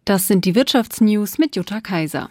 Das sind die Wirtschaftsnews mit Jutta Kaiser.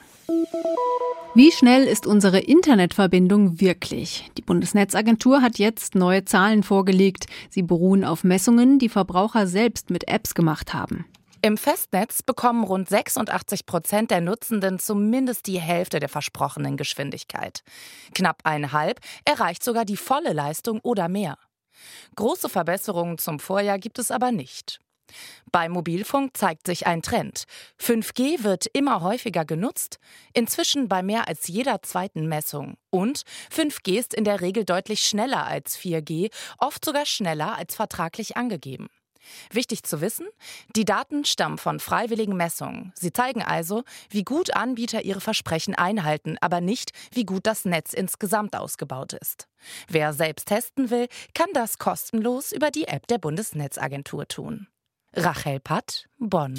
Wie schnell ist unsere Internetverbindung wirklich? Die Bundesnetzagentur hat jetzt neue Zahlen vorgelegt. Sie beruhen auf Messungen, die Verbraucher selbst mit Apps gemacht haben. Im Festnetz bekommen rund 86% der Nutzenden zumindest die Hälfte der versprochenen Geschwindigkeit. Knapp 1,5 erreicht sogar die volle Leistung oder mehr. Große Verbesserungen zum Vorjahr gibt es aber nicht. Beim Mobilfunk zeigt sich ein Trend. 5G wird immer häufiger genutzt, inzwischen bei mehr als jeder zweiten Messung. Und 5G ist in der Regel deutlich schneller als 4G, oft sogar schneller als vertraglich angegeben. Wichtig zu wissen, die Daten stammen von freiwilligen Messungen. Sie zeigen also, wie gut Anbieter ihre Versprechen einhalten, aber nicht, wie gut das Netz insgesamt ausgebaut ist. Wer selbst testen will, kann das kostenlos über die App der Bundesnetzagentur tun. Rachel Patt, Bonn.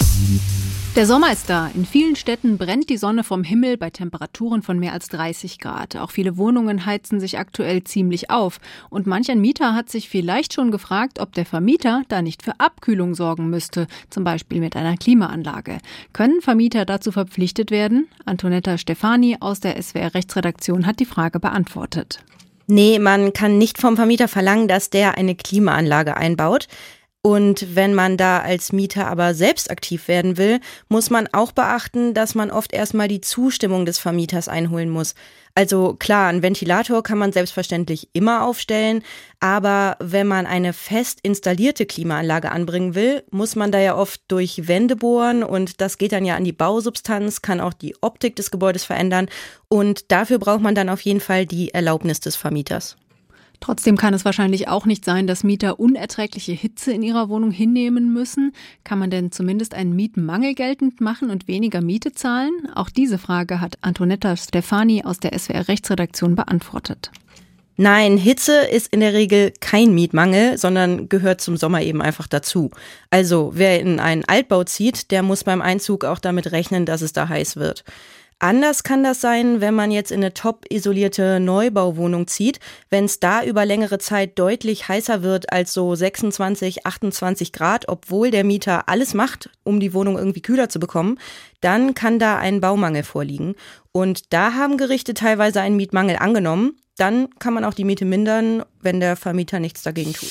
Der Sommer ist da. In vielen Städten brennt die Sonne vom Himmel bei Temperaturen von mehr als 30 Grad. Auch viele Wohnungen heizen sich aktuell ziemlich auf. Und manch ein Mieter hat sich vielleicht schon gefragt, ob der Vermieter da nicht für Abkühlung sorgen müsste, zum Beispiel mit einer Klimaanlage. Können Vermieter dazu verpflichtet werden? Antonetta Stefani aus der SWR-Rechtsredaktion hat die Frage beantwortet. Nee, man kann nicht vom Vermieter verlangen, dass der eine Klimaanlage einbaut. Und wenn man da als Mieter aber selbst aktiv werden will, muss man auch beachten, dass man oft erstmal die Zustimmung des Vermieters einholen muss. Also klar, einen Ventilator kann man selbstverständlich immer aufstellen, aber wenn man eine fest installierte Klimaanlage anbringen will, muss man da ja oft durch Wände bohren und das geht dann ja an die Bausubstanz, kann auch die Optik des Gebäudes verändern und dafür braucht man dann auf jeden Fall die Erlaubnis des Vermieters. Trotzdem kann es wahrscheinlich auch nicht sein, dass Mieter unerträgliche Hitze in ihrer Wohnung hinnehmen müssen. Kann man denn zumindest einen Mietmangel geltend machen und weniger Miete zahlen? Auch diese Frage hat Antonetta Stefani aus der SWR-Rechtsredaktion beantwortet. Nein, Hitze ist in der Regel kein Mietmangel, sondern gehört zum Sommer eben einfach dazu. Also wer in einen Altbau zieht, der muss beim Einzug auch damit rechnen, dass es da heiß wird. Anders kann das sein, wenn man jetzt in eine top isolierte Neubauwohnung zieht. Wenn es da über längere Zeit deutlich heißer wird als so 26, 28 Grad, obwohl der Mieter alles macht, um die Wohnung irgendwie kühler zu bekommen, dann kann da ein Baumangel vorliegen. Und da haben Gerichte teilweise einen Mietmangel angenommen. Dann kann man auch die Miete mindern, wenn der Vermieter nichts dagegen tut.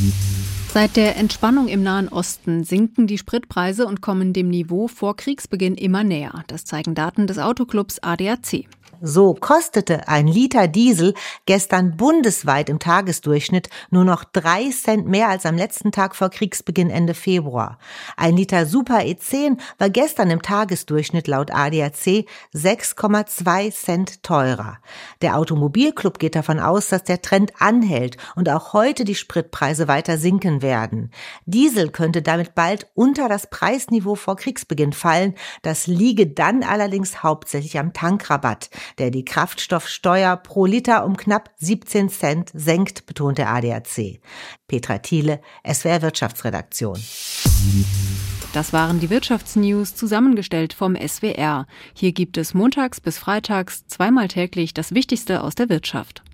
Seit der Entspannung im Nahen Osten sinken die Spritpreise und kommen dem Niveau vor Kriegsbeginn immer näher. Das zeigen Daten des Autoclubs ADAC. So kostete ein Liter Diesel gestern bundesweit im Tagesdurchschnitt nur noch 3 Cent mehr als am letzten Tag vor Kriegsbeginn Ende Februar. Ein Liter Super E10 war gestern im Tagesdurchschnitt laut ADAC 6,2 Cent teurer. Der Automobilclub geht davon aus, dass der Trend anhält und auch heute die Spritpreise weiter sinken werden. Diesel könnte damit bald unter das Preisniveau vor Kriegsbeginn fallen. Das liege dann allerdings hauptsächlich am Tankrabatt, der die Kraftstoffsteuer pro Liter um knapp 17 Cent senkt, betont der ADAC. Petra Thiele, SWR Wirtschaftsredaktion. Das waren die Wirtschaftsnews, zusammengestellt vom SWR. Hier gibt es montags bis freitags zweimal täglich das Wichtigste aus der Wirtschaft.